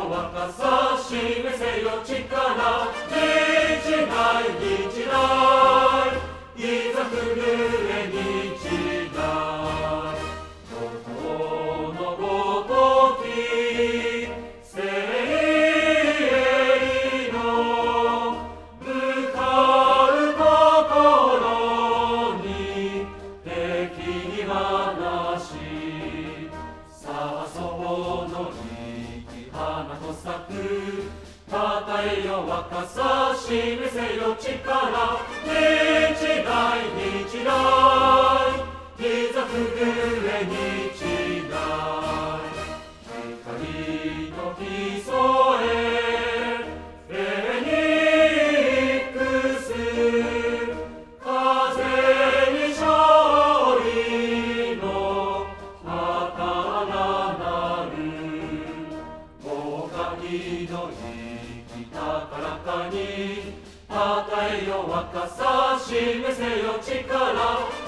よ若さ示せよ力、日大日大、いざ震え日大、怒涛のごとき誠意の向かうところに敵にはなし、さあそうの花と咲く、たたえよ若さ示せよ力、日大日大、いざ震え日大、光と競えフェニックス、風に勝利の刀なる、祈り高らかにたたえよ若さ示せよ力、